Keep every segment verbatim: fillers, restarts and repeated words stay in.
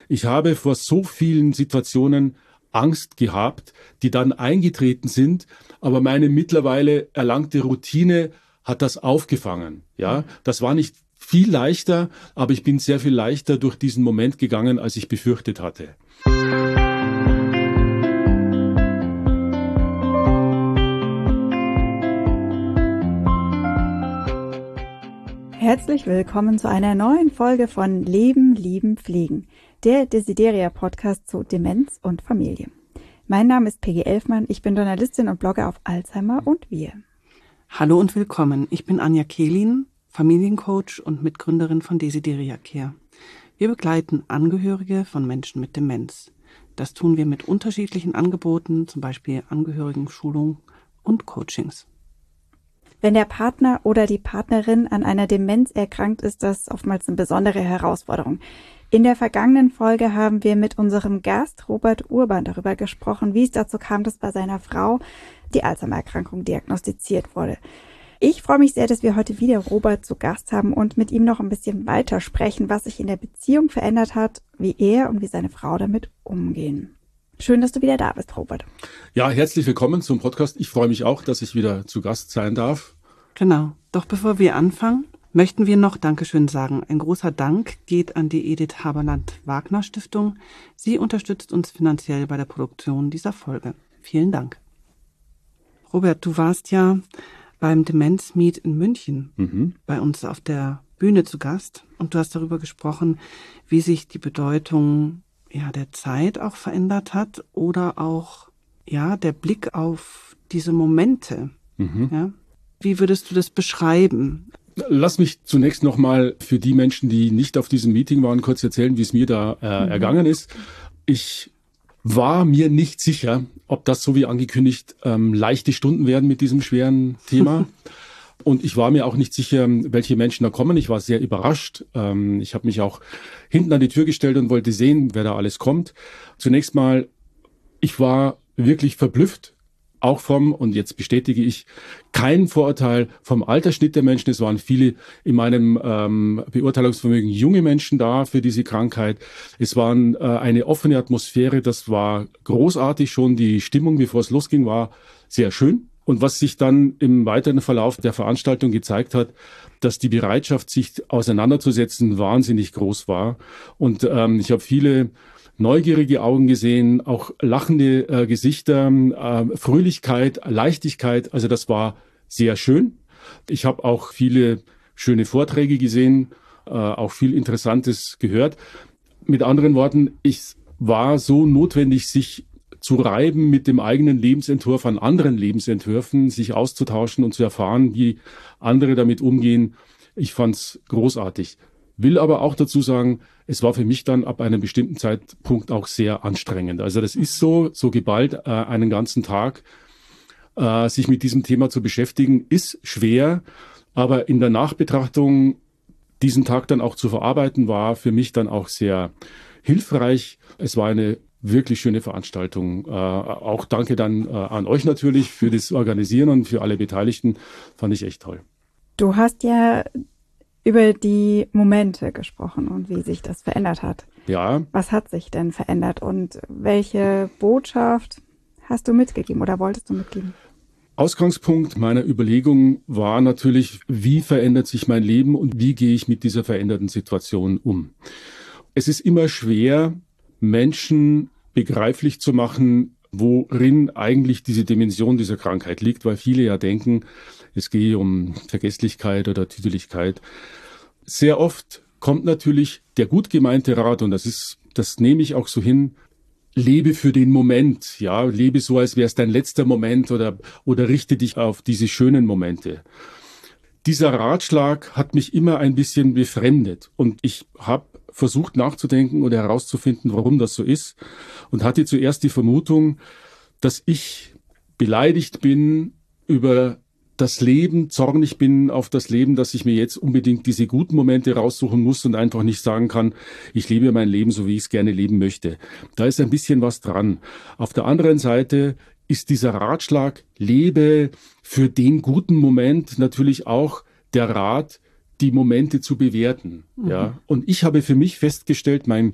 Ich habe vor so vielen Situationen Angst gehabt, die dann eingetreten sind, aber meine mittlerweile erlangte Routine hat das aufgefangen. Ja, das war nicht viel leichter, aber ich bin sehr viel leichter durch diesen Moment gegangen, als ich befürchtet hatte. Herzlich willkommen zu einer neuen Folge von Leben, Lieben, Pflegen, der Desideria-Podcast zu Demenz und Familie. Mein Name ist Peggy Elfmann, ich bin Journalistin und Blogger auf Alzheimer und wir. Hallo und willkommen, ich bin Anja Kehlin, Familiencoach und Mitgründerin von Desideria Care. Wir begleiten Angehörige von Menschen mit Demenz. Das tun wir mit unterschiedlichen Angeboten, zum Beispiel Angehörigenschulung und Coachings. Wenn der Partner oder die Partnerin an einer Demenz erkrankt, ist das oftmals eine besondere Herausforderung. In der vergangenen Folge haben wir mit unserem Gast Robert Urban darüber gesprochen, wie es dazu kam, dass bei seiner Frau die Alzheimer-Erkrankung diagnostiziert wurde. Ich freue mich sehr, dass wir heute wieder Robert zu Gast haben und mit ihm noch ein bisschen weiter sprechen, was sich in der Beziehung verändert hat, wie er und wie seine Frau damit umgehen. Schön, dass du wieder da bist, Robert. Ja, herzlich willkommen zum Podcast. Ich freue mich auch, dass ich wieder zu Gast sein darf. Genau. Doch bevor wir anfangen, möchten wir noch Dankeschön sagen. Ein großer Dank geht an die Edith Haberland-Wagner Stiftung. Sie unterstützt uns finanziell bei der Produktion dieser Folge. Vielen Dank. Robert, du warst ja beim Demenz-Meet in München mhm. bei uns auf der Bühne zu Gast und du hast darüber gesprochen, wie sich die Bedeutung ja, der Zeit auch verändert hat oder auch ja, der Blick auf diese Momente. Mhm. Ja? Wie würdest du das beschreiben? Lass mich zunächst nochmal für die Menschen, die nicht auf diesem Meeting waren, kurz erzählen, wie es mir da äh, mhm. ergangen ist. Ich war mir nicht sicher, ob das so wie angekündigt ähm, leichte Stunden werden mit diesem schweren Thema. Und ich war mir auch nicht sicher, welche Menschen da kommen. Ich war sehr überrascht. Ähm, ich habe mich auch hinten an die Tür gestellt und wollte sehen, wer da alles kommt. Zunächst mal, ich war wirklich verblüfft. Auch vom, und jetzt bestätige ich, kein Vorurteil vom Altersschnitt der Menschen. Es waren viele in meinem ähm, Beurteilungsvermögen junge Menschen da für diese Krankheit. Es war äh, eine offene Atmosphäre, das war großartig schon. Die Stimmung, bevor es losging, war sehr schön. Und was sich dann im weiteren Verlauf der Veranstaltung gezeigt hat, dass die Bereitschaft, sich auseinanderzusetzen, wahnsinnig groß war. Und ähm, ich habe viele neugierige Augen gesehen, auch lachende äh, Gesichter, äh, Fröhlichkeit, Leichtigkeit. Also das war sehr schön. Ich habe auch viele schöne Vorträge gesehen, äh, auch viel Interessantes gehört. Mit anderen Worten, es war so notwendig, sich zu reiben mit dem eigenen Lebensentwurf an anderen Lebensentwürfen, sich auszutauschen und zu erfahren, wie andere damit umgehen. Ich fand's großartig. Will aber auch dazu sagen, es war für mich dann ab einem bestimmten Zeitpunkt auch sehr anstrengend. Also das ist so, so geballt äh, einen ganzen Tag äh, sich mit diesem Thema zu beschäftigen, ist schwer. Aber in der Nachbetrachtung diesen Tag dann auch zu verarbeiten, war für mich dann auch sehr hilfreich. Es war eine wirklich schöne Veranstaltung. Äh, auch danke dann äh, an euch natürlich für das Organisieren und für alle Beteiligten. Fand ich echt toll. Du hast ja über die Momente gesprochen und wie sich das verändert hat. Ja. Was hat sich denn verändert und welche Botschaft hast du mitgegeben oder wolltest du mitgeben? Ausgangspunkt meiner Überlegung war natürlich, wie verändert sich mein Leben und wie gehe ich mit dieser veränderten Situation um? Es ist immer schwer, Menschen begreiflich zu machen, worin eigentlich diese Dimension dieser Krankheit liegt, weil viele ja denken, es gehe um Vergesslichkeit oder Tüdeligkeit. Sehr oft kommt natürlich der gut gemeinte Rat, und das ist, das nehme ich auch so hin, lebe für den Moment, ja, lebe so, als wäre es dein letzter Moment oder, oder richte dich auf diese schönen Momente. Dieser Ratschlag hat mich immer ein bisschen befremdet und ich habe versucht nachzudenken oder herauszufinden, warum das so ist und hatte zuerst die Vermutung, dass ich beleidigt bin über das Leben, zornig bin auf das Leben, dass ich mir jetzt unbedingt diese guten Momente raussuchen muss und einfach nicht sagen kann, ich lebe mein Leben so, wie ich es gerne leben möchte. Da ist ein bisschen was dran. Auf der anderen Seite ist dieser Ratschlag, lebe für den guten Moment, natürlich auch der Rat, die Momente zu bewerten. Mhm. Ja. Und ich habe für mich festgestellt, mein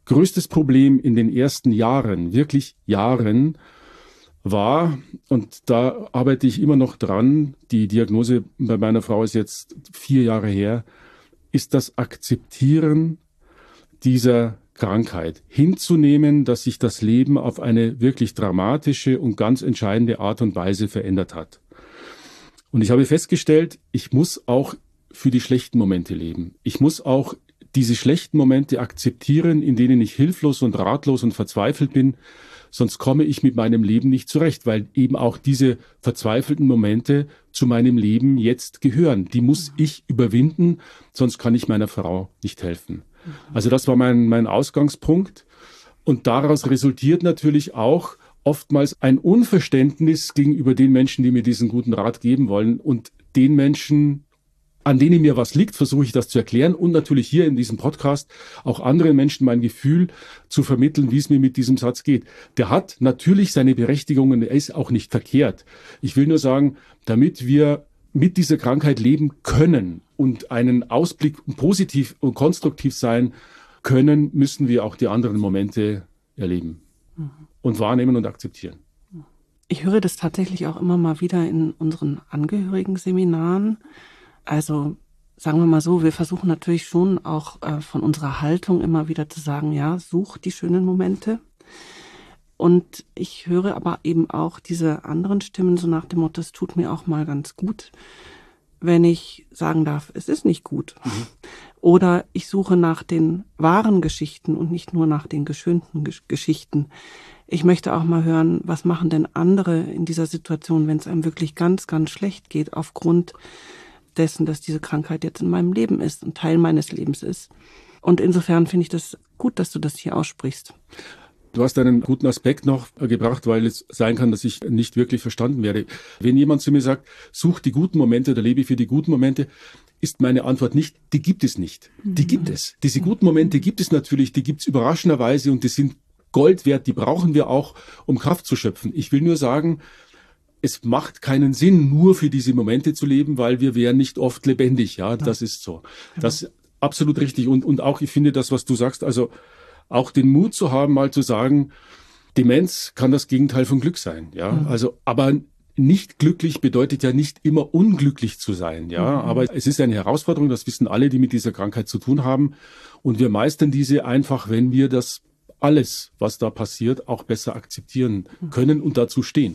größtes Problem in den ersten Jahren, wirklich Jahren, war, und da arbeite ich immer noch dran, die Diagnose bei meiner Frau ist jetzt vier Jahre her, ist das Akzeptieren dieser Krankheit. Hinzunehmen, dass sich das Leben auf eine wirklich dramatische und ganz entscheidende Art und Weise verändert hat. Und ich habe festgestellt, ich muss auch für die schlechten Momente leben. Ich muss auch diese schlechten Momente akzeptieren, in denen ich hilflos und ratlos und verzweifelt bin, sonst komme ich mit meinem Leben nicht zurecht, weil eben auch diese verzweifelten Momente zu meinem Leben jetzt gehören. Die muss ich überwinden, sonst kann ich meiner Frau nicht helfen. Also das war mein, mein Ausgangspunkt. Und daraus resultiert natürlich auch oftmals ein Unverständnis gegenüber den Menschen, die mir diesen guten Rat geben wollen. Und den Menschen, an denen mir was liegt, versuche ich das zu erklären und natürlich hier in diesem Podcast auch anderen Menschen mein Gefühl zu vermitteln, wie es mir mit diesem Satz geht. Der hat natürlich seine Berechtigung und er ist auch nicht verkehrt. Ich will nur sagen, damit wir mit dieser Krankheit leben können und einen Ausblick positiv und konstruktiv sein können, müssen wir auch die anderen Momente erleben mhm. und wahrnehmen und akzeptieren. Ich höre das tatsächlich auch immer mal wieder in unseren Angehörigen-Seminaren. Also sagen wir mal so, wir versuchen natürlich schon auch äh, von unserer Haltung immer wieder zu sagen, ja, such die schönen Momente. Und ich höre aber eben auch diese anderen Stimmen so nach dem Motto, es tut mir auch mal ganz gut, wenn ich sagen darf, es ist nicht gut. Mhm. Oder ich suche nach den wahren Geschichten und nicht nur nach den geschönten Gesch- Geschichten. Ich möchte auch mal hören, was machen denn andere in dieser Situation, wenn es einem wirklich ganz, ganz schlecht geht, aufgrund dessen, dass diese Krankheit jetzt in meinem Leben ist und Teil meines Lebens ist. Und insofern finde ich das gut, dass du das hier aussprichst. Du hast einen guten Aspekt noch gebracht, weil es sein kann, dass ich nicht wirklich verstanden werde. Wenn jemand zu mir sagt, such die guten Momente oder lebe für die guten Momente, ist meine Antwort nicht, die gibt es nicht. Die gibt es. Diese guten Momente gibt es natürlich, die gibt es überraschenderweise und die sind Gold wert, die brauchen wir auch, um Kraft zu schöpfen. Ich will nur sagen, es macht keinen Sinn, nur für diese Momente zu leben, weil wir wären nicht oft lebendig. Ja, das ist so. Das ist absolut richtig. Und, und auch, ich finde das, was du sagst, also auch den Mut zu haben, mal zu sagen, Demenz kann das Gegenteil von Glück sein. Ja, mhm. also, aber nicht glücklich bedeutet ja nicht immer unglücklich zu sein. Ja, mhm. aber es ist eine Herausforderung, das wissen alle, die mit dieser Krankheit zu tun haben. Und wir meistern diese einfach, wenn wir das alles, was da passiert, auch besser akzeptieren können und dazu stehen.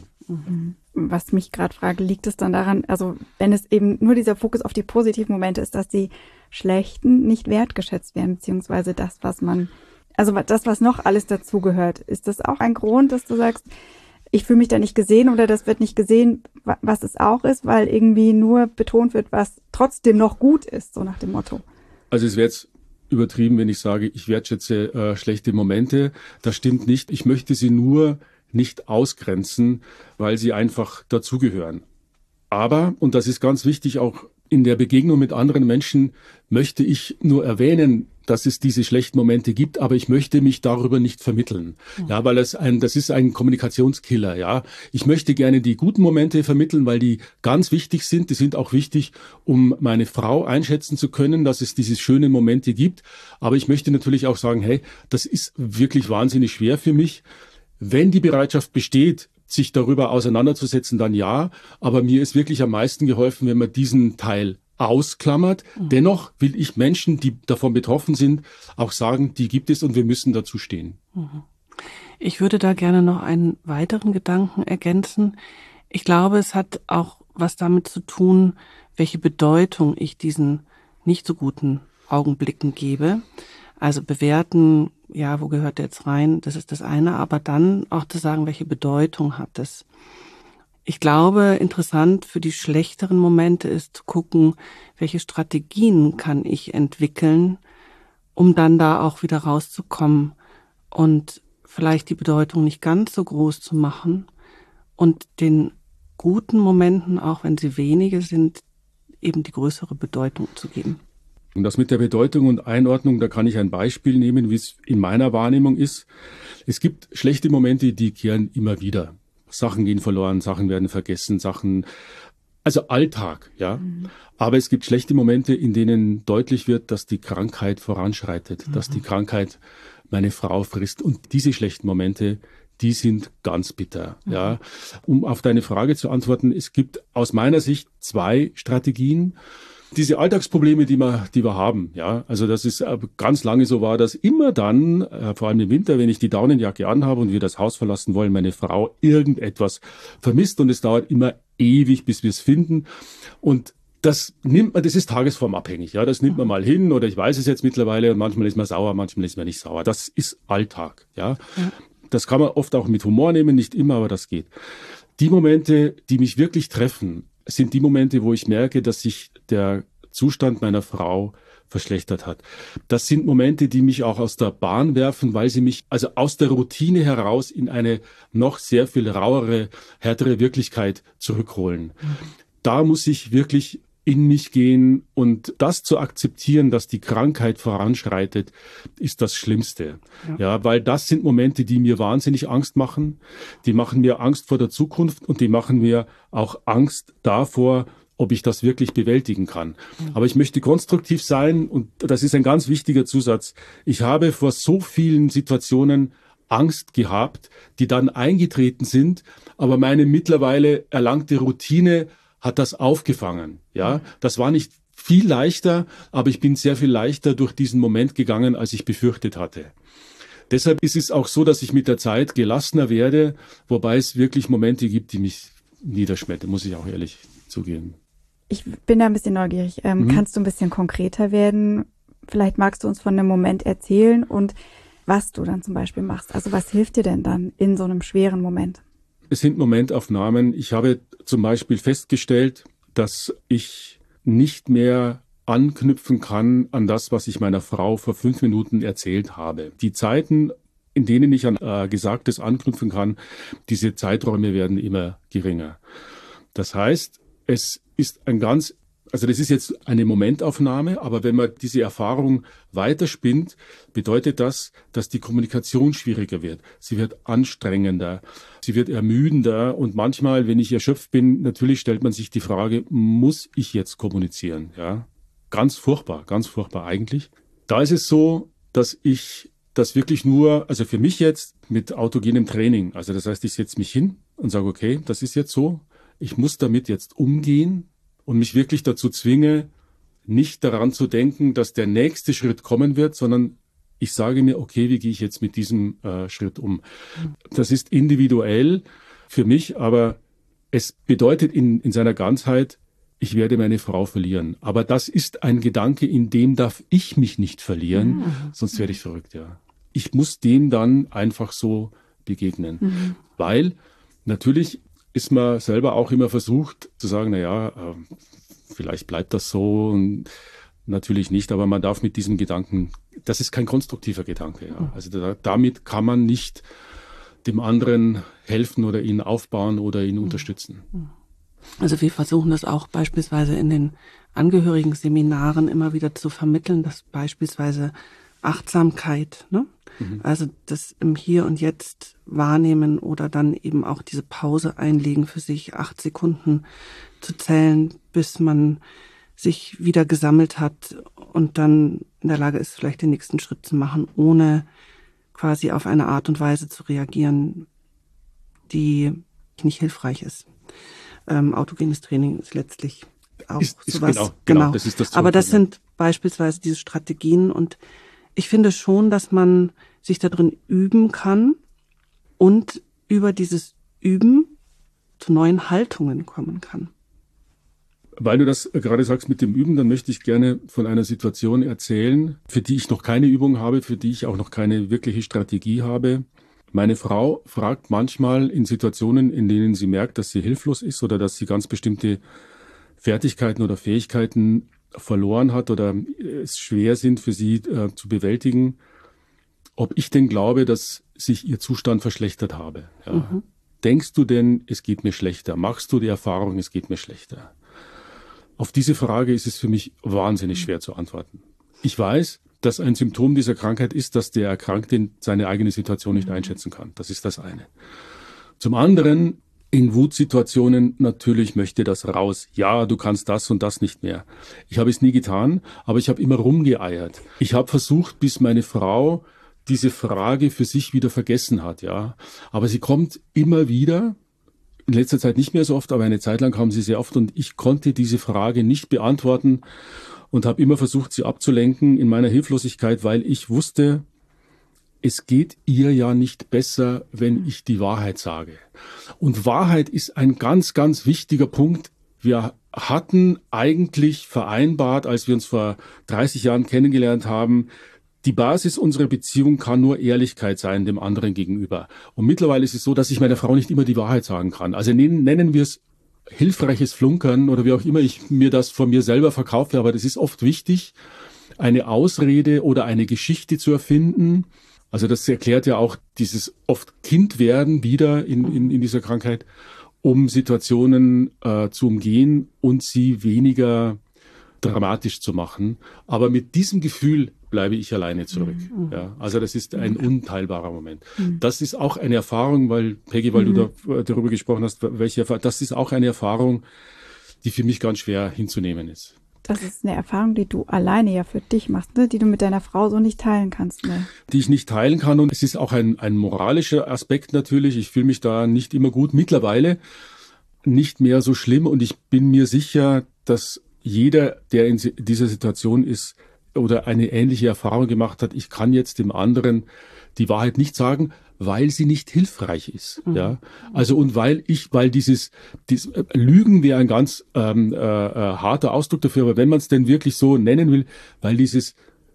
Was mich gerade frage, liegt es dann daran, also wenn es eben nur dieser Fokus auf die positiven Momente ist, dass die schlechten nicht wertgeschätzt werden, beziehungsweise das, was man, also das, was noch alles dazugehört, ist das auch ein Grund, dass du sagst, ich fühle mich da nicht gesehen oder das wird nicht gesehen, was es auch ist, weil irgendwie nur betont wird, was trotzdem noch gut ist, so nach dem Motto. Also es wäre jetzt übertrieben, wenn ich sage, ich wertschätze äh, schlechte Momente. Das stimmt nicht. Ich möchte sie nur nicht ausgrenzen, weil sie einfach dazugehören. Aber, und das ist ganz wichtig, auch in der Begegnung mit anderen Menschen möchte ich nur erwähnen, dass es diese schlechten Momente gibt, aber ich möchte mich darüber nicht vermitteln. Ja, weil das ein, das ist ein Kommunikationskiller, ja. Ich möchte gerne die guten Momente vermitteln, weil die ganz wichtig sind. Die sind auch wichtig, um meine Frau einschätzen zu können, dass es diese schönen Momente gibt. Aber ich möchte natürlich auch sagen, hey, das ist wirklich wahnsinnig schwer für mich. Wenn die Bereitschaft besteht, sich darüber auseinanderzusetzen, dann ja. Aber mir ist wirklich am meisten geholfen, wenn man diesen Teil ausklammert. Mhm. Dennoch will ich Menschen, die davon betroffen sind, auch sagen, die gibt es und wir müssen dazu stehen. Mhm. Ich würde da gerne noch einen weiteren Gedanken ergänzen. Ich glaube, es hat auch was damit zu tun, welche Bedeutung ich diesen nicht so guten Augenblicken gebe. Also bewerten, ja, wo gehört der jetzt rein? Das ist das eine. Aber dann auch zu sagen, welche Bedeutung hat es? Ich glaube, interessant für die schlechteren Momente ist zu gucken, welche Strategien kann ich entwickeln, um dann da auch wieder rauszukommen und vielleicht die Bedeutung nicht ganz so groß zu machen und den guten Momenten, auch wenn sie wenige sind, eben die größere Bedeutung zu geben. Und das mit der Bedeutung und Einordnung, da kann ich ein Beispiel nehmen, wie es in meiner Wahrnehmung ist. Es gibt schlechte Momente, die kehren immer wieder. Sachen gehen verloren, Sachen werden vergessen, Sachen also Alltag, ja. Mhm. Aber es gibt schlechte Momente, in denen deutlich wird, dass die Krankheit voranschreitet, mhm. dass die Krankheit meine Frau frisst. Und diese schlechten Momente, die sind ganz bitter, mhm. ja. Um auf deine Frage zu antworten, es gibt aus meiner Sicht zwei Strategien. Diese Alltagsprobleme, die wir, die wir haben, ja, also das ist ganz lange so war, dass immer dann, äh, vor allem im Winter, wenn ich die Daunenjacke anhabe und wir das Haus verlassen wollen, meine Frau irgendetwas vermisst und es dauert immer ewig, bis wir es finden. Und das nimmt man, das ist tagesformabhängig, ja, das nimmt man mal hin oder ich weiß es jetzt mittlerweile und manchmal ist man sauer, manchmal ist man nicht sauer. Das ist Alltag, ja. ja. Das kann man oft auch mit Humor nehmen, nicht immer, aber das geht. Die Momente, die mich wirklich treffen, sind die Momente, wo ich merke, dass sich der Zustand meiner Frau verschlechtert hat. Das sind Momente, die mich auch aus der Bahn werfen, weil sie mich also aus der Routine heraus in eine noch sehr viel rauere, härtere Wirklichkeit zurückholen. Mhm. Da muss ich wirklich in mich gehen und das zu akzeptieren, dass die Krankheit voranschreitet, ist das Schlimmste. Ja. ja, weil das sind Momente, die mir wahnsinnig Angst machen. Die machen mir Angst vor der Zukunft und die machen mir auch Angst davor, ob ich das wirklich bewältigen kann. Mhm. Aber ich möchte konstruktiv sein und das ist ein ganz wichtiger Zusatz. Ich habe vor so vielen Situationen Angst gehabt, die dann eingetreten sind, aber meine mittlerweile erlangte Routine hat das aufgefangen. Ja, das war nicht viel leichter, aber ich bin sehr viel leichter durch diesen Moment gegangen, als ich befürchtet hatte. Deshalb ist es auch so, dass ich mit der Zeit gelassener werde, wobei es wirklich Momente gibt, die mich niederschmettern, muss ich auch ehrlich zugeben. Ich bin da ein bisschen neugierig. Ähm, mhm. Kannst du ein bisschen konkreter werden? Vielleicht magst du uns von einem Moment erzählen und was du dann zum Beispiel machst. Also was hilft dir denn dann in so einem schweren Moment? Es sind Momentaufnahmen. Ich habe zum Beispiel festgestellt, dass ich nicht mehr anknüpfen kann an das, was ich meiner Frau vor fünf Minuten erzählt habe. Die Zeiten, in denen ich an äh, Gesagtes anknüpfen kann, diese Zeiträume werden immer geringer. Das heißt, es ist ein ganz, also das ist jetzt eine Momentaufnahme, aber wenn man diese Erfahrung weiterspinnt, bedeutet das, dass die Kommunikation schwieriger wird. Sie wird anstrengender, sie wird ermüdender und manchmal, wenn ich erschöpft bin, natürlich stellt man sich die Frage, muss ich jetzt kommunizieren? Ja, ganz furchtbar, ganz furchtbar eigentlich. Da ist es so, dass ich das wirklich nur, also für mich jetzt mit autogenem Training, also das heißt, ich setze mich hin und sage, okay, das ist jetzt so, ich muss damit jetzt umgehen und mich wirklich dazu zwinge, nicht daran zu denken, dass der nächste Schritt kommen wird, sondern ich sage mir, okay, wie gehe ich jetzt mit diesem äh, Schritt um? Das ist individuell für mich, aber es bedeutet in, in seiner Ganzheit, ich werde meine Frau verlieren. Aber das ist ein Gedanke, in dem darf ich mich nicht verlieren, mhm. sonst werde ich verrückt, ja. Ich muss dem dann einfach so begegnen, mhm. weil natürlich ist man selber auch immer versucht zu sagen, na ja, äh, vielleicht bleibt das so und natürlich nicht, aber man darf mit diesem Gedanken, das ist kein konstruktiver Gedanke. Ja. Also da, damit kann man nicht dem anderen helfen oder ihn aufbauen oder ihn unterstützen. Also wir versuchen das auch beispielsweise in den Angehörigen-Seminaren immer wieder zu vermitteln, dass beispielsweise Achtsamkeit, ne? Mhm. Also das im Hier und Jetzt wahrnehmen oder dann eben auch diese Pause einlegen für sich, acht Sekunden zu zählen, bis man sich wieder gesammelt hat und dann in der Lage ist, vielleicht den nächsten Schritt zu machen, ohne quasi auf eine Art und Weise zu reagieren, die nicht hilfreich ist. Ähm, autogenes Training ist letztlich auch ist, ist sowas. Genau, genau. genau. Das ist das Aber das sind beispielsweise diese Strategien und ich finde schon, dass man sich da drin üben kann und über dieses Üben zu neuen Haltungen kommen kann. Weil du das gerade sagst mit dem Üben, dann möchte ich gerne von einer Situation erzählen, für die ich noch keine Übung habe, für die ich auch noch keine wirkliche Strategie habe. Meine Frau fragt manchmal in Situationen, in denen sie merkt, dass sie hilflos ist oder dass sie ganz bestimmte Fertigkeiten oder Fähigkeiten verloren hat oder es schwer sind für sie äh, zu bewältigen, ob ich denn glaube, dass sich ihr Zustand verschlechtert habe. Ja. Mhm. Denkst du denn, es geht mir schlechter? Machst du die Erfahrung, es geht mir schlechter? Auf diese Frage ist es für mich wahnsinnig schwer zu antworten. Ich weiß, dass ein Symptom dieser Krankheit ist, dass der Erkrankte seine eigene Situation nicht einschätzen kann. Das ist das eine. Zum anderen in Wutsituationen natürlich möchte das raus. Ja, du kannst das und das nicht mehr. Ich habe es nie getan, aber ich habe immer rumgeeiert. Ich habe versucht, bis meine Frau diese Frage für sich wieder vergessen hat, ja. Aber sie kommt immer wieder, in letzter Zeit nicht mehr so oft, aber eine Zeit lang kam sie sehr oft und ich konnte diese Frage nicht beantworten und habe immer versucht, sie abzulenken in meiner Hilflosigkeit, weil ich wusste, es geht ihr ja nicht besser, wenn ich die Wahrheit sage. Und Wahrheit ist ein ganz, ganz wichtiger Punkt. Wir hatten eigentlich vereinbart, als wir uns vor dreißig Jahren kennengelernt haben, die Basis unserer Beziehung kann nur Ehrlichkeit sein dem anderen gegenüber. Und mittlerweile ist es so, dass ich meiner Frau nicht immer die Wahrheit sagen kann. Also nennen, nennen wir es hilfreiches Flunkern oder wie auch immer ich mir das von mir selber verkaufe. Aber das ist oft wichtig, eine Ausrede oder eine Geschichte zu erfinden. Also das erklärt ja auch dieses oft Kindwerden wieder in, in, in dieser Krankheit, um Situationen äh, zu umgehen und sie weniger dramatisch zu machen. Aber mit diesem Gefühl bleibe ich alleine zurück. Mhm. Ja, also das ist ein unteilbarer Moment. Mhm. Das ist auch eine Erfahrung, weil, Peggy, weil mhm. du da, darüber gesprochen hast, welche Erfahrung, das ist auch eine Erfahrung, die für mich ganz schwer hinzunehmen ist. Das ist eine Erfahrung, die du alleine ja für dich machst, ne? Die du mit deiner Frau so nicht teilen kannst. Ne? Die ich nicht teilen kann. Und es ist auch ein, ein moralischer Aspekt natürlich. Ich fühle mich da nicht immer gut. Mittlerweile nicht mehr so schlimm. Und ich bin mir sicher, dass jeder, der in dieser Situation ist oder eine ähnliche Erfahrung gemacht hat, ich kann jetzt dem anderen die Wahrheit nicht sagen, weil sie nicht hilfreich ist. Mhm. Ja, also und weil ich, weil dieses, dieses Lügen wäre ein ganz ähm, äh, äh, harter Ausdruck dafür, aber wenn man es denn wirklich so nennen will, weil dieses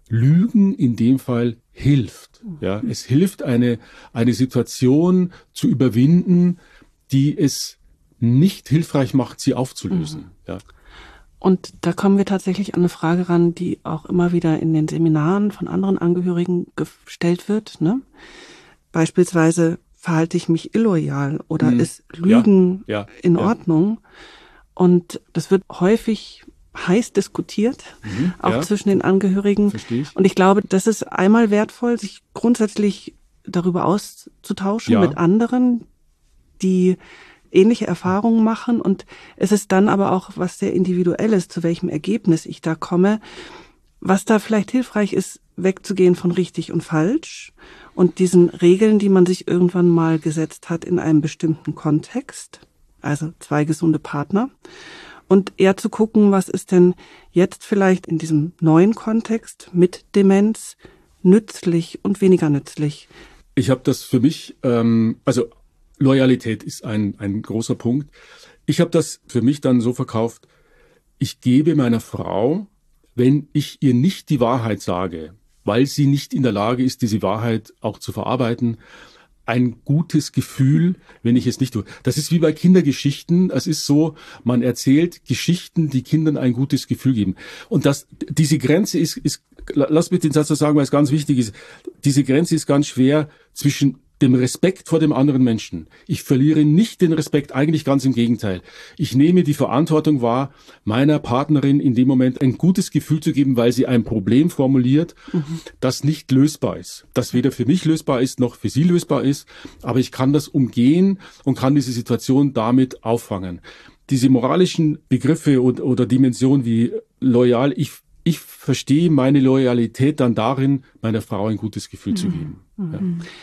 Lügen in dem Fall hilft. Mhm. Ja, es hilft eine eine Situation zu überwinden, die es nicht hilfreich macht, sie aufzulösen. Mhm. Ja. Und da kommen wir tatsächlich an eine Frage ran, die auch immer wieder in den Seminaren von anderen Angehörigen gestellt wird. Ne? Beispielsweise, verhalte ich mich illoyal oder hm. ist Lügen ja, ja, in Ordnung? Ja. Und das wird häufig heiß diskutiert, mhm, auch ja. zwischen den Angehörigen. Verstehe ich. Und ich glaube, das ist einmal wertvoll, sich grundsätzlich darüber auszutauschen ja. mit anderen, die ähnliche Erfahrungen machen, und es ist dann aber auch was sehr Individuelles, zu welchem Ergebnis ich da komme. Was da vielleicht hilfreich ist, wegzugehen von richtig und falsch und diesen Regeln, die man sich irgendwann mal gesetzt hat in einem bestimmten Kontext, also zwei gesunde Partner, und eher zu gucken, was ist denn jetzt vielleicht in diesem neuen Kontext mit Demenz nützlich und weniger nützlich. Ich habe das für mich, ähm, also Loyalität ist ein, ein großer Punkt. Ich habe das für mich dann so verkauft, ich gebe meiner Frau, wenn ich ihr nicht die Wahrheit sage, weil sie nicht in der Lage ist, diese Wahrheit auch zu verarbeiten, ein gutes Gefühl, wenn ich es nicht tue. Das ist wie bei Kindergeschichten. Es ist so, man erzählt Geschichten, die Kindern ein gutes Gefühl geben. Und das, diese Grenze ist, ist, lass mich den Satz so sagen, weil es ganz wichtig ist. Diese Grenze ist ganz schwer zwischen dem Respekt vor dem anderen Menschen. Ich verliere nicht den Respekt, eigentlich ganz im Gegenteil. Ich nehme die Verantwortung wahr, meiner Partnerin in dem Moment ein gutes Gefühl zu geben, weil sie ein Problem formuliert, mhm. das nicht lösbar ist. Das weder für mich lösbar ist, noch für sie lösbar ist. Aber ich kann das umgehen und kann diese Situation damit auffangen. Diese moralischen Begriffe oder, oder Dimensionen wie loyal, ich Ich verstehe meine Loyalität dann darin, meiner Frau ein gutes Gefühl mhm. zu geben. Mhm. Ja.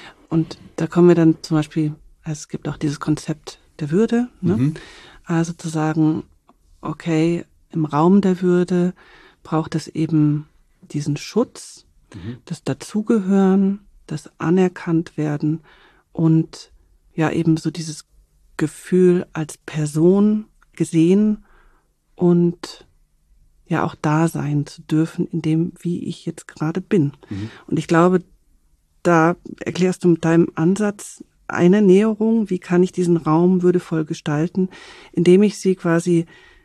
Und da kommen wir dann zum Beispiel, also es gibt auch dieses Konzept der Würde, ne? Mhm. Also zu sagen, okay, im Raum der Würde braucht es eben diesen Schutz, mhm. das Dazugehören, das anerkannt werden und ja eben so dieses Gefühl als Person gesehen und ja auch da sein zu dürfen, in dem, wie ich jetzt gerade bin. Mhm. Und ich glaube, da erklärst du mit deinem Ansatz eine Näherung, wie kann ich diesen Raum würdevoll gestalten, indem ich sie quasi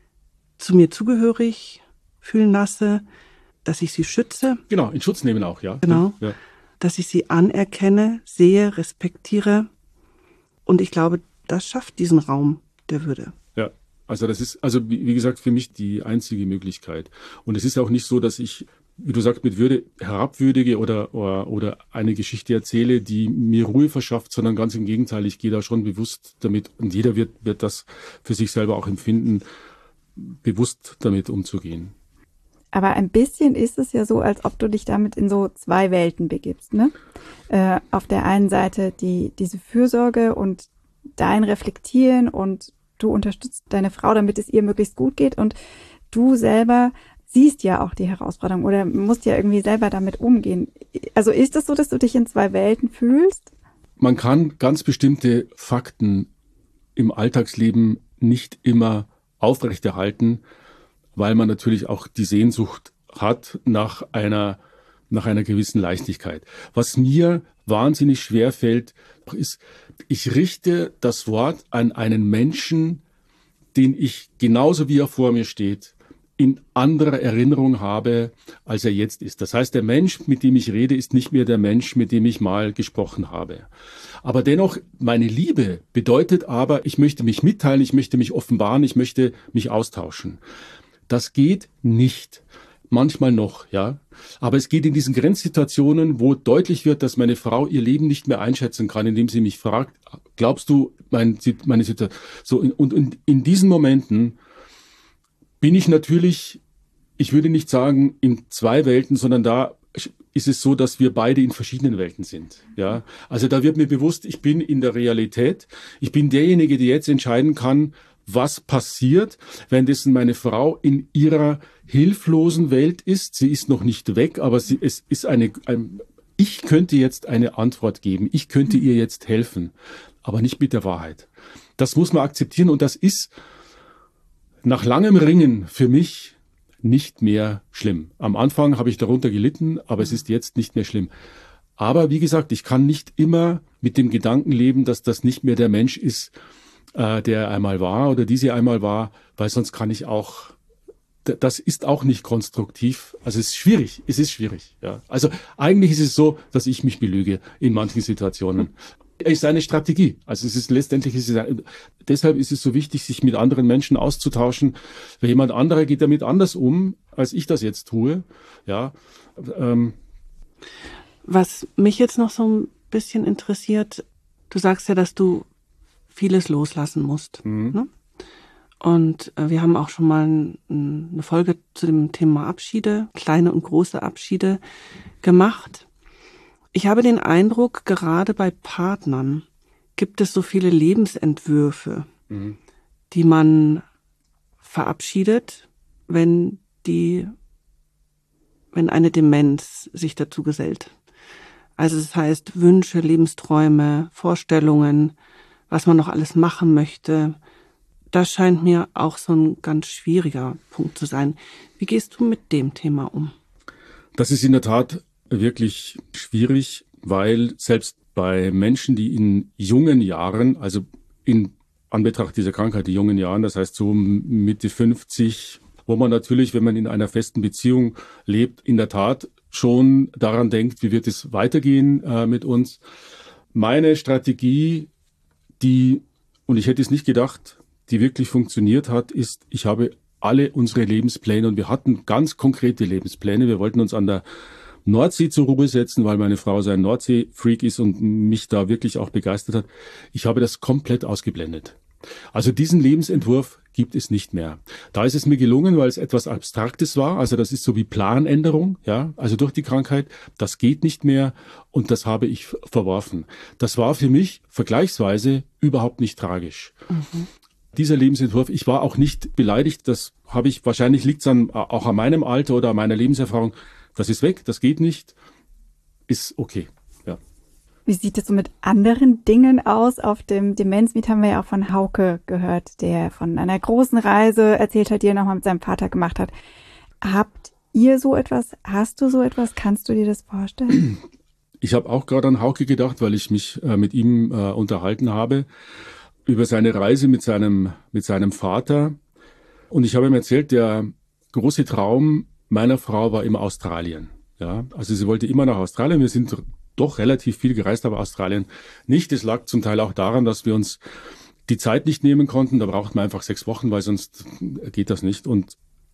zu mir zugehörig fühlen lasse, dass ich sie schütze. Genau, in Schutz nehmen auch, ja. Genau, ja. Dass ich sie anerkenne, sehe, respektiere. Und ich glaube, das schafft diesen Raum der Würde. Ja. Also das ist, also wie, wie gesagt, für mich die einzige Möglichkeit. Und es ist auch nicht so, dass ich wie du sagst, mit Würde herabwürdige oder, oder, oder eine Geschichte erzähle, die mir Ruhe verschafft, sondern ganz im Gegenteil, ich gehe da schon bewusst damit und jeder wird, wird das für sich selber auch empfinden, bewusst damit umzugehen. Aber ein bisschen ist es ja so, als ob du dich damit in so zwei Welten begibst, ne? Äh, auf der einen Seite die, diese Fürsorge und dein Reflektieren und du unterstützt deine Frau, damit es ihr möglichst gut geht und du selber siehst ja auch die Herausforderung oder musst ja irgendwie selber damit umgehen. Also ist es so, dass du dich in zwei Welten fühlst? Man kann ganz bestimmte Fakten im Alltagsleben nicht immer aufrechterhalten, weil man natürlich auch die Sehnsucht hat nach einer, nach einer gewissen Leichtigkeit. Was mir wahnsinnig schwer fällt, ist, ich richte das Wort an einen Menschen, den ich genauso wie er vor mir steht, in anderer Erinnerung habe, als er jetzt ist. Das heißt, der Mensch, mit dem ich rede, ist nicht mehr der Mensch, mit dem ich mal gesprochen habe. Aber dennoch, meine Liebe bedeutet aber, ich möchte mich mitteilen, ich möchte mich offenbaren, ich möchte mich austauschen. Das geht nicht. Manchmal noch, ja. Aber es geht in diesen Grenzsituationen, wo deutlich wird, dass meine Frau ihr Leben nicht mehr einschätzen kann, indem sie mich fragt, glaubst du, mein, meine Situation? So, und in, in diesen Momenten bin ich natürlich, ich würde nicht sagen in zwei Welten, sondern da ist es so, dass wir beide in verschiedenen Welten sind. Ja, also da wird mir bewusst, ich bin in der Realität. Ich bin derjenige, der jetzt entscheiden kann, was passiert, währenddessen meine Frau in ihrer hilflosen Welt ist. Sie ist noch nicht weg, aber sie, es ist eine, ein, ich könnte jetzt eine Antwort geben. Ich könnte ihr jetzt helfen, aber nicht mit der Wahrheit. Das muss man akzeptieren und das ist nach langem Ringen für mich nicht mehr schlimm. Am Anfang habe ich darunter gelitten, aber es ist jetzt nicht mehr schlimm. Aber wie gesagt, ich kann nicht immer mit dem Gedanken leben, dass das nicht mehr der Mensch ist, äh, der einmal war oder die sie einmal war, weil sonst kann ich auch, das ist auch nicht konstruktiv. Also es ist schwierig, es ist schwierig. Ja. Also eigentlich ist es so, dass ich mich belüge in manchen Situationen. Es ist eine Strategie. Also es ist letztendlich, ist es, deshalb ist es so wichtig, sich mit anderen Menschen auszutauschen. Weil jemand anderer geht damit anders um, als ich das jetzt tue. Ja. Ähm. Was mich jetzt noch so ein bisschen interessiert, du sagst ja, dass du vieles loslassen musst. Mhm. Ne? Und äh, wir haben auch schon mal ein, eine Folge zu dem Thema Abschiede, kleine und große Abschiede gemacht. Ich habe den Eindruck, gerade bei Partnern gibt es so viele Lebensentwürfe, mhm. die man verabschiedet, wenn die, wenn eine Demenz sich dazu gesellt. Also das heißt Wünsche, Lebensträume, Vorstellungen, was man noch alles machen möchte. Das scheint mir auch so ein ganz schwieriger Punkt zu sein. Wie gehst du mit dem Thema um? Das ist in der Tat wirklich schwierig, weil selbst bei Menschen, die in jungen Jahren, also in Anbetracht dieser Krankheit, die jungen Jahren, das heißt so Mitte fünfzig, wo man natürlich, wenn man in einer festen Beziehung lebt, in der Tat schon daran denkt, wie wird es weitergehen äh, mit uns. Meine Strategie, die, und ich hätte es nicht gedacht, die wirklich funktioniert hat, ist, ich habe alle unsere Lebenspläne und wir hatten ganz konkrete Lebenspläne. Wir wollten uns an der Nordsee zur Ruhe setzen, weil meine Frau so ein Nordsee-Freak ist und mich da wirklich auch begeistert hat. Ich habe das komplett ausgeblendet. Also diesen Lebensentwurf gibt es nicht mehr. Da ist es mir gelungen, weil es etwas Abstraktes war. Also das ist so wie Planänderung, ja, also durch die Krankheit. Das geht nicht mehr und das habe ich verworfen. Das war für mich vergleichsweise überhaupt nicht tragisch. Mhm. Dieser Lebensentwurf, ich war auch nicht beleidigt. Das habe ich, wahrscheinlich liegt es an, auch an meinem Alter oder an meiner Lebenserfahrung. Das ist weg, das geht nicht, ist okay, ja. Wie sieht es so mit anderen Dingen aus? Auf dem Demenzmeet haben wir ja auch von Hauke gehört, der von einer großen Reise erzählt hat, die er nochmal mit seinem Vater gemacht hat. Habt ihr so etwas? Hast du so etwas? Kannst du dir das vorstellen? Ich habe auch gerade an Hauke gedacht, weil ich mich äh, mit ihm äh, unterhalten habe über seine Reise mit seinem, mit seinem Vater. Und ich habe ihm erzählt, der große Traum meiner Frau war immer Australien. Ja, also sie wollte immer nach Australien. Wir sind doch relativ viel gereist, aber Australien nicht. Es lag zum Teil auch daran, dass wir uns die Zeit nicht nehmen konnten. Da braucht man einfach sechs Wochen, weil sonst geht das nicht. Und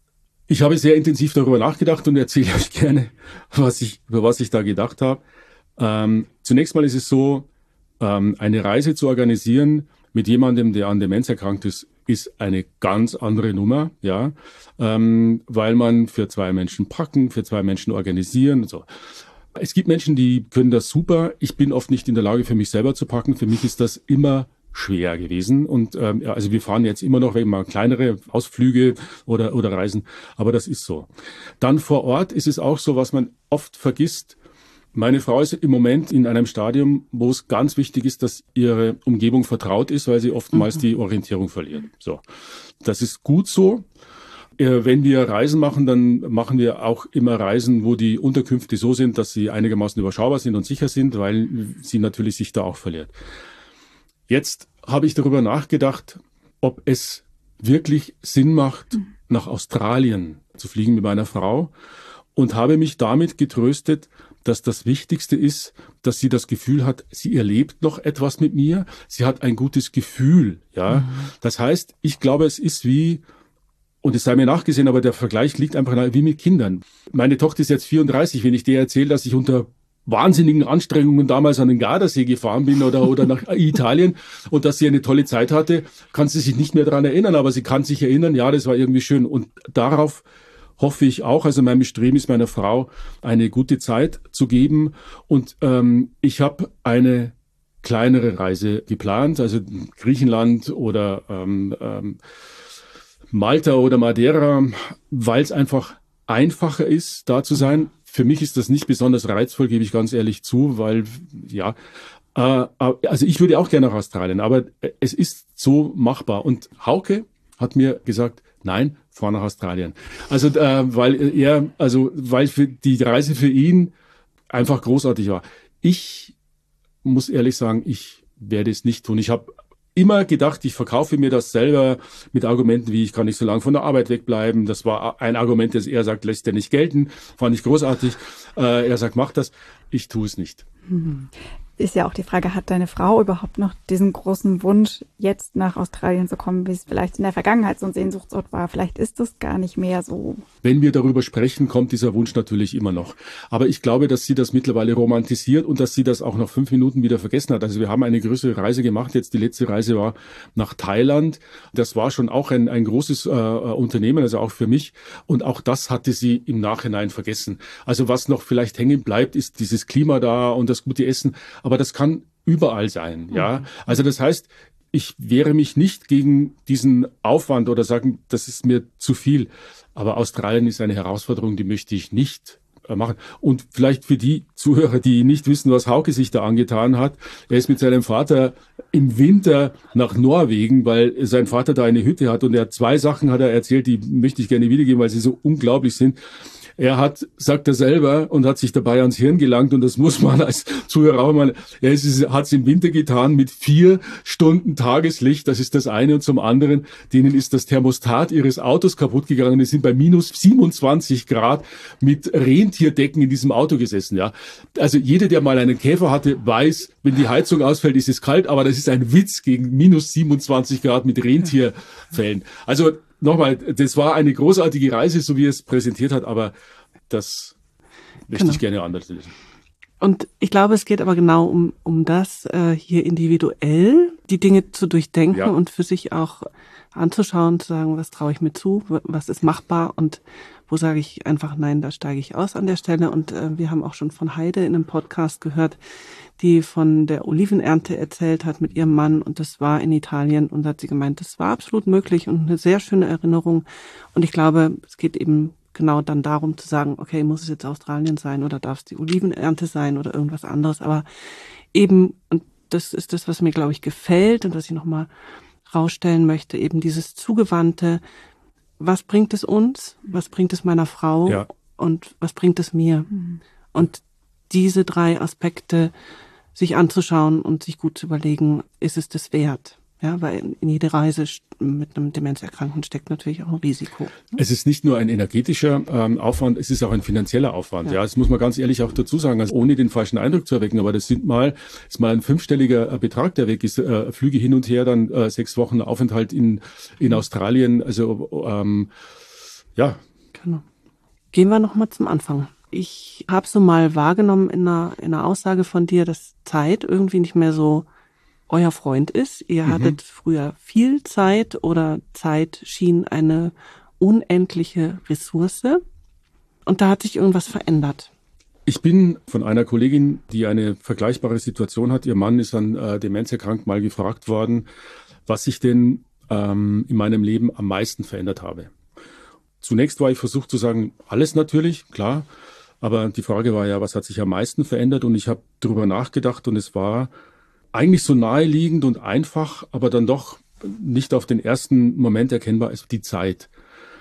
Ich habe sehr intensiv darüber nachgedacht und erzähle euch gerne, was ich, über was ich da gedacht habe. Ähm, zunächst mal ist es so, ähm, eine Reise zu organisieren mit jemandem, der an Demenz erkrankt ist, ist eine ganz andere Nummer, ja, ähm, weil man für zwei Menschen packen, für zwei Menschen organisieren und so. Es gibt Menschen, die können das super. Ich bin oft nicht in der Lage, für mich selber zu packen. Für mich ist das immer schwer gewesen. Und ähm, ja, also wir fahren jetzt immer noch mal kleinere Ausflüge oder oder Reisen, aber das ist so. Dann vor Ort ist es auch so, was man oft vergisst. Meine Frau ist im Moment in einem Stadium, wo es ganz wichtig ist, dass ihre Umgebung vertraut ist, weil sie oftmals mhm. die Orientierung verliert. So, das ist gut so. Äh, wenn wir Reisen machen, dann machen wir auch immer Reisen, wo die Unterkünfte so sind, dass sie einigermaßen überschaubar sind und sicher sind, weil sie natürlich sich da auch verliert. Jetzt habe ich darüber nachgedacht, ob es wirklich Sinn macht, mhm. nach Australien zu fliegen mit meiner Frau und habe mich damit getröstet, dass das Wichtigste ist, dass sie das Gefühl hat, sie erlebt noch etwas mit mir. Sie hat ein gutes Gefühl, ja. Mhm. Das heißt, ich glaube, es ist wie, und es sei mir nachgesehen, aber der Vergleich liegt einfach nahe, wie mit Kindern. Meine Tochter ist jetzt vierunddreißig. Wenn ich dir erzähle, dass ich unter wahnsinnigen Anstrengungen damals an den Gardasee gefahren bin oder, oder nach Italien und dass sie eine tolle Zeit hatte, kann sie sich nicht mehr daran erinnern, aber sie kann sich erinnern, ja, das war irgendwie schön. Und darauf hoffe ich auch, also mein Bestreben ist, meiner Frau eine gute Zeit zu geben. Und ähm, ich habe eine kleinere Reise geplant, also Griechenland oder ähm, ähm, Malta oder Madeira, weil es einfach einfacher ist, da zu sein. Für mich ist das nicht besonders reizvoll, gebe ich ganz ehrlich zu, weil, ja, äh, also ich würde auch gerne nach Australien, aber es ist so machbar. Und Hauke hat mir gesagt, nein, fahr nach Australien. Also, äh, weil er, also, weil für die Reise für ihn einfach großartig war. Ich muss ehrlich sagen, ich werde es nicht tun. Ich habe immer gedacht, ich verkaufe mir das selber mit Argumenten wie, ich kann nicht so lange von der Arbeit wegbleiben. Das war ein Argument, das er sagt, lässt er nicht gelten. Fand ich großartig. Äh, er sagt, mach das. Ich tue es nicht. Mhm. Ist ja auch die Frage, hat deine Frau überhaupt noch diesen großen Wunsch, jetzt nach Australien zu kommen, wie es vielleicht in der Vergangenheit so ein Sehnsuchtsort war? Vielleicht ist es gar nicht mehr so. Wenn wir darüber sprechen, kommt dieser Wunsch natürlich immer noch. Aber ich glaube, dass sie das mittlerweile romantisiert und dass sie das auch nach fünf Minuten wieder vergessen hat. Also wir haben eine größere Reise gemacht. Jetzt die letzte Reise war nach Thailand. Das war schon auch ein, ein großes äh, Unternehmen, also auch für mich. Und auch das hatte sie im Nachhinein vergessen. Also was noch vielleicht hängen bleibt, ist dieses Klima da und das gute Essen. Aber das kann überall sein, ja. Also das heißt, ich wehre mich nicht gegen diesen Aufwand oder sagen, das ist mir zu viel. Aber Australien ist eine Herausforderung, die möchte ich nicht machen. Und vielleicht für die Zuhörer, die nicht wissen, was Hauke sich da angetan hat. Er ist mit seinem Vater im Winter nach Norwegen, weil sein Vater da eine Hütte hat. Und er hat zwei Sachen hat er erzählt, die möchte ich gerne wiedergeben, weil sie so unglaublich sind. Er hat, sagt er selber, und hat sich dabei ans Hirn gelangt, und das muss man als Zuhörer auch mal, er hat es im Winter getan mit vier Stunden Tageslicht, das ist das eine, und zum anderen, denen ist das Thermostat ihres Autos kaputt gegangen, die sind bei minus siebenundzwanzig Grad mit Rentierdecken in diesem Auto gesessen, ja. Also jeder, der mal einen Käfer hatte, weiß, wenn die Heizung ausfällt, ist es kalt, aber das ist ein Witz gegen minus siebenundzwanzig Grad mit Rentierfällen. Also, nochmal, das war eine großartige Reise, so wie er es präsentiert hat, aber das möchte genau. ich gerne anders lösen. Und ich glaube, es geht aber genau um, um das, äh, hier individuell die Dinge zu durchdenken ja. und für sich auch anzuschauen, zu sagen, was traue ich mir zu, was ist machbar und wo sage ich einfach, nein, da steige ich aus an der Stelle. Und äh, wir haben auch schon von Heide in einem Podcast gehört, die von der Olivenernte erzählt hat mit ihrem Mann, und das war in Italien, und hat sie gemeint, das war absolut möglich und eine sehr schöne Erinnerung. Und ich glaube, es geht eben genau dann darum zu sagen, okay, muss es jetzt Australien sein oder darf es die Olivenernte sein oder irgendwas anderes, aber eben, und das ist das, was mir, glaube ich, gefällt und was ich nochmal rausstellen möchte, eben dieses Zugewandte, was bringt es uns, was bringt es meiner Frau ja. und was bringt es mir? Mhm. Und diese drei Aspekte sich anzuschauen und sich gut zu überlegen, ist es das wert? Ja, weil in jeder Reise mit einem Demenzerkrankten steckt natürlich auch ein Risiko. Es ist nicht nur ein energetischer ähm, Aufwand, es ist auch ein finanzieller Aufwand. Ja. ja, das muss man ganz ehrlich auch dazu sagen, also ohne den falschen Eindruck zu erwecken. Aber das sind mal, ist mal ein fünfstelliger Betrag, der weg ist. Äh, Flüge hin und her, dann äh, sechs Wochen Aufenthalt in in Australien. Also ähm, ja. Genau. Gehen wir nochmal zum Anfang. Ich habe so mal wahrgenommen in einer, in einer Aussage von dir, dass Zeit irgendwie nicht mehr so euer Freund ist. Ihr mhm. hattet früher viel Zeit oder Zeit schien eine unendliche Ressource. Und da hat sich irgendwas verändert. Ich bin von einer Kollegin, die eine vergleichbare Situation hat. Ihr Mann ist an äh, Demenz erkrankt, mal gefragt worden, was ich denn ähm, in meinem Leben am meisten verändert habe. Zunächst war ich versucht zu sagen, alles natürlich, klar. Aber die Frage war ja, was hat sich am meisten verändert? Und ich habe darüber nachgedacht und es war eigentlich so naheliegend und einfach, aber dann doch nicht auf den ersten Moment erkennbar, ist die Zeit.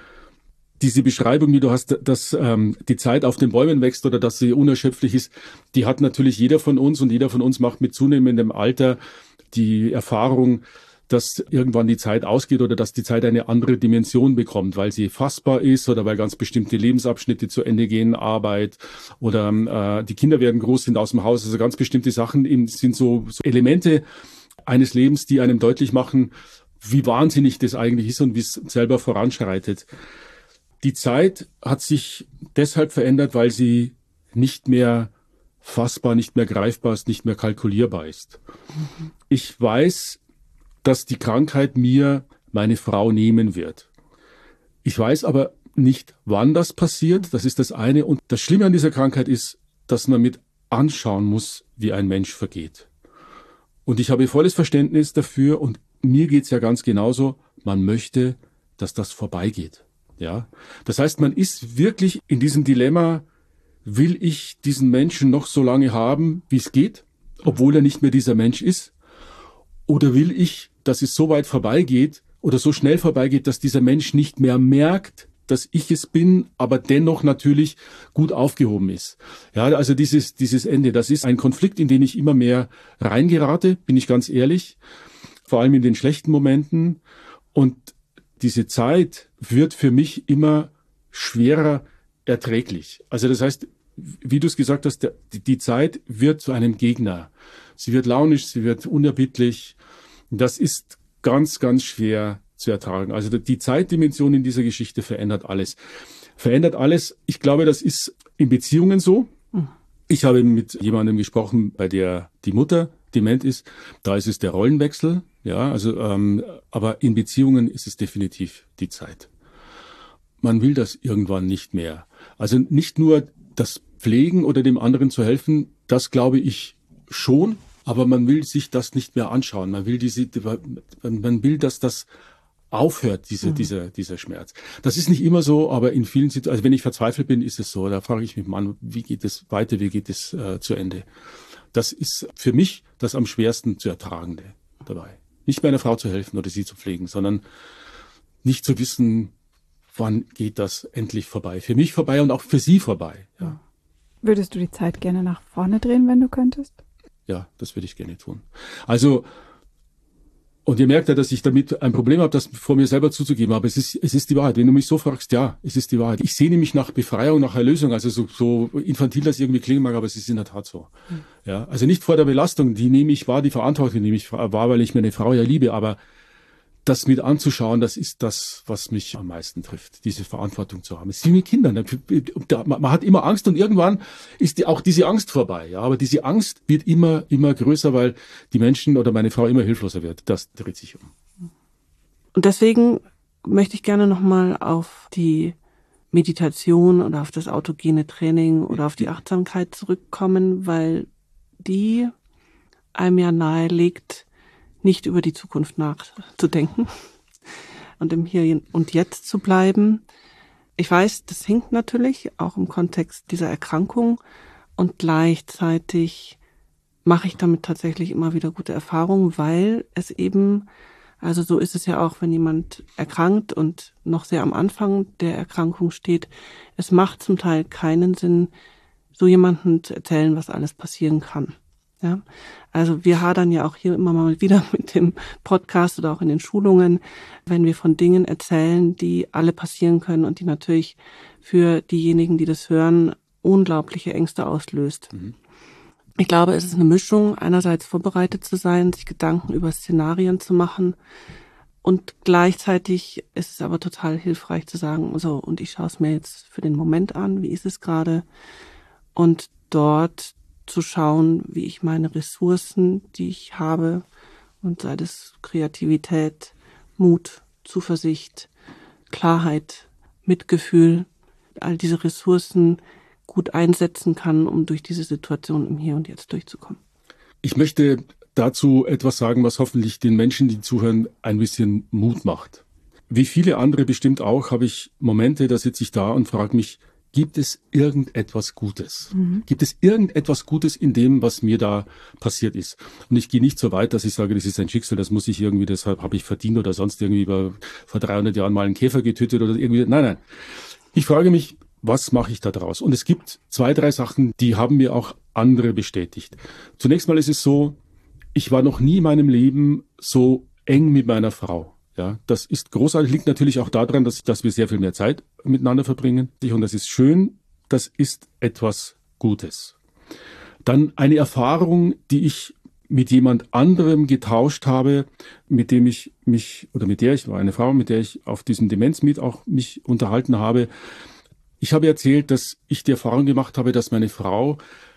Diese Beschreibung, die du hast, dass ähm, die Zeit auf den Bäumen wächst oder dass sie unerschöpflich ist, die hat natürlich jeder von uns und jeder von uns macht mit zunehmendem Alter die Erfahrung, dass irgendwann die Zeit ausgeht oder dass die Zeit eine andere Dimension bekommt, weil sie fassbar ist oder weil ganz bestimmte Lebensabschnitte zu Ende gehen, Arbeit oder äh, die Kinder werden groß, sind aus dem Haus. Also ganz bestimmte Sachen eben sind so, so Elemente eines Lebens, die einem deutlich machen, wie wahnsinnig das eigentlich ist und wie es selber voranschreitet. Die Zeit hat sich deshalb verändert, weil sie nicht mehr fassbar, nicht mehr greifbar ist, nicht mehr kalkulierbar ist. Mhm. Ich weiß, dass die Krankheit mir meine Frau nehmen wird. Ich weiß aber nicht, wann das passiert. Das ist das eine. Und das Schlimme an dieser Krankheit ist, dass man mit anschauen muss, wie ein Mensch vergeht. Und ich habe volles Verständnis dafür und mir geht's ja ganz genauso. Man möchte, dass das vorbeigeht. Ja, das heißt, man ist wirklich in diesem Dilemma, will ich diesen Menschen noch so lange haben, wie es geht, obwohl er nicht mehr dieser Mensch ist? Oder will ich, dass es so weit vorbeigeht oder so schnell vorbeigeht, dass dieser Mensch nicht mehr merkt, dass ich es bin, aber dennoch natürlich gut aufgehoben ist. Ja, also dieses, dieses Ende, das ist ein Konflikt, in den ich immer mehr reingerate, bin ich ganz ehrlich, vor allem in den schlechten Momenten. Und diese Zeit wird für mich immer schwerer erträglich. Also das heißt, wie du es gesagt hast, der, die Zeit wird zu einem Gegner. Sie wird launisch, sie wird unerbittlich. Das ist ganz, ganz schwer zu ertragen. Also die Zeitdimension in dieser Geschichte verändert alles. Verändert alles. Ich glaube, das ist in Beziehungen so. Ich habe mit jemandem gesprochen, bei der die Mutter dement ist. Da ist es der Rollenwechsel. Ja, also, ähm, aber in Beziehungen ist es definitiv die Zeit. Man will das irgendwann nicht mehr. Also nicht nur das Pflegen oder dem anderen zu helfen, das glaube ich schon, aber man will sich das nicht mehr anschauen. Man will diese, man will, dass das aufhört, diese, mhm. dieser, dieser Schmerz. Das ist nicht immer so, aber in vielen Situationen, also wenn ich verzweifelt bin, ist es so. Da frage ich mich mal, wie geht es weiter, wie geht es äh, zu Ende? Das ist für mich das am schwersten zu ertragende dabei. Nicht meiner Frau zu helfen oder sie zu pflegen, sondern nicht zu wissen, wann geht das endlich vorbei. Für mich vorbei und auch für sie vorbei. Ja. Würdest du die Zeit gerne nach vorne drehen, wenn du könntest? Ja, das würde ich gerne tun. Also, und ihr merkt ja, dass ich damit ein Problem habe, das vor mir selber zuzugeben, aber es ist, es ist die Wahrheit. Wenn du mich so fragst, ja, es ist die Wahrheit. Ich sehne mich nach Befreiung, nach Erlösung, also so, so infantil das irgendwie klingen mag, aber es ist in der Tat so. Mhm. Ja, also nicht vor der Belastung, die nehme ich wahr, die Verantwortung nehme ich wahr, weil ich meine Frau ja liebe, aber das mit anzuschauen, das ist das, was mich am meisten trifft, diese Verantwortung zu haben. Es ist wie mit Kindern. Man hat immer Angst und irgendwann ist die, auch diese Angst vorbei. Ja, aber diese Angst wird immer, immer größer, weil die Menschen oder meine Frau immer hilfloser wird. Das dreht sich um. Und deswegen möchte ich gerne nochmal auf die Meditation oder auf das autogene Training oder auf die Achtsamkeit zurückkommen, weil die einem ja nahelegt, nicht über die Zukunft nachzudenken und im Hier und Jetzt zu bleiben. Ich weiß, das hinkt natürlich auch im Kontext dieser Erkrankung und gleichzeitig mache ich damit tatsächlich immer wieder gute Erfahrungen, weil es eben, also so ist es ja auch, wenn jemand erkrankt und noch sehr am Anfang der Erkrankung steht, es macht zum Teil keinen Sinn, so jemandem zu erzählen, was alles passieren kann. Ja, also wir hadern ja auch hier immer mal wieder mit dem Podcast oder auch in den Schulungen, wenn wir von Dingen erzählen, die alle passieren können und die natürlich für diejenigen, die das hören, unglaubliche Ängste auslöst. Mhm. Ich glaube, es ist eine Mischung, einerseits vorbereitet zu sein, sich Gedanken über Szenarien zu machen Und gleichzeitig ist es aber total hilfreich zu sagen, so, und ich schaue es mir jetzt für den Moment an, wie ist es gerade? Und dort zu schauen, wie ich meine Ressourcen, die ich habe, und sei das Kreativität, Mut, Zuversicht, Klarheit, Mitgefühl, all diese Ressourcen gut einsetzen kann, um durch diese Situation im Hier und Jetzt durchzukommen. Ich möchte dazu etwas sagen, was hoffentlich den Menschen, die zuhören, ein bisschen Mut macht. Wie viele andere bestimmt auch, habe ich Momente, da sitze ich da und frage mich, gibt es irgendetwas Gutes? Mhm. Gibt es irgendetwas Gutes in dem, was mir da passiert ist? Und ich gehe nicht so weit, dass ich sage, das ist ein Schicksal, das muss ich irgendwie, deshalb habe ich verdient oder sonst irgendwie über, vor dreihundert Jahren mal einen Käfer getötet oder irgendwie. Nein, nein. Ich frage mich, was mache ich da draus? Und es gibt zwei, drei Sachen, die haben mir auch andere bestätigt. Zunächst mal ist es so, ich war noch nie in meinem Leben so eng mit meiner Frau. Ja, das ist großartig, liegt natürlich auch daran, dass, dass wir sehr viel mehr Zeit miteinander verbringen. Und das ist schön, das ist etwas Gutes. Dann eine Erfahrung, die ich mit jemand anderem getauscht habe, mit dem ich mich, oder mit der ich, war eine Frau, mit der ich auf diesem Demenzmeet auch mich unterhalten habe. Ich habe erzählt, dass ich die Erfahrung gemacht habe, dass meine Frau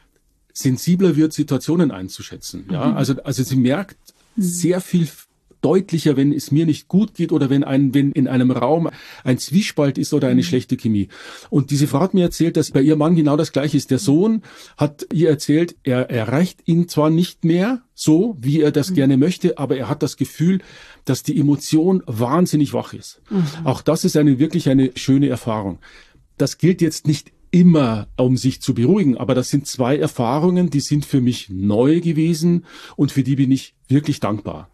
sensibler wird, Situationen einzuschätzen. Ja, mhm. also, also sie merkt mhm. sehr viel deutlicher, wenn es mir nicht gut geht oder wenn ein, wenn in einem Raum ein Zwiespalt ist oder eine mhm. schlechte Chemie. Und diese Frau hat mir erzählt, dass bei ihrem Mann genau das Gleiche ist. Der Sohn hat ihr erzählt, er erreicht ihn zwar nicht mehr so, wie er das mhm. gerne möchte, aber er hat das Gefühl, dass die Emotion wahnsinnig wach ist. Mhm. Auch das ist eine wirklich eine schöne Erfahrung. Das gilt jetzt nicht immer, um sich zu beruhigen, aber das sind zwei Erfahrungen, die sind für mich neu gewesen und für die bin ich wirklich dankbar.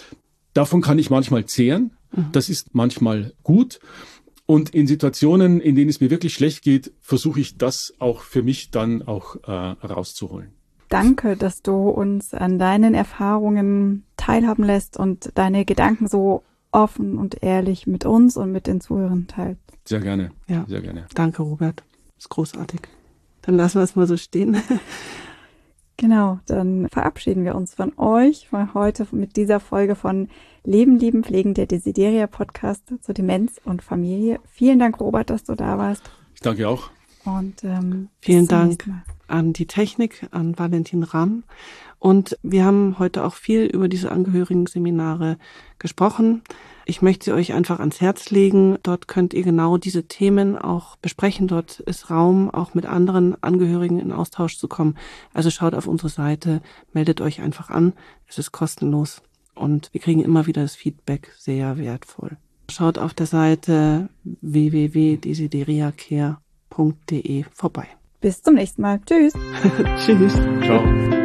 Davon kann ich manchmal zehren, das ist manchmal gut. Und in Situationen, in denen es mir wirklich schlecht geht, versuche ich das auch für mich dann auch äh, rauszuholen. Danke, dass du uns an deinen Erfahrungen teilhaben lässt und deine Gedanken so offen und ehrlich mit uns und mit den Zuhörern teilst. Sehr gerne, ja. sehr gerne. Danke, Robert. Das ist großartig. Dann lassen wir es mal so stehen. Genau, dann verabschieden wir uns von euch von heute mit dieser Folge von Leben, Lieben, Pflegen, der Desideria-Podcast zu Demenz und Familie. Vielen Dank, Robert, dass du da warst. Ich danke auch. Und ähm, vielen Dank an die Technik, an Valentin Ramm. Und wir haben heute auch viel über diese Angehörigen-Seminare gesprochen. Ich möchte sie euch einfach ans Herz legen. Dort könnt ihr genau diese Themen auch besprechen. Dort ist Raum, auch mit anderen Angehörigen in Austausch zu kommen. Also schaut auf unsere Seite, meldet euch einfach an. Es ist kostenlos und wir kriegen immer wieder das Feedback, sehr wertvoll. Schaut auf der Seite w w w punkt desideriacare punkt de vorbei. Bis zum nächsten Mal. Tschüss. Tschüss. Ciao.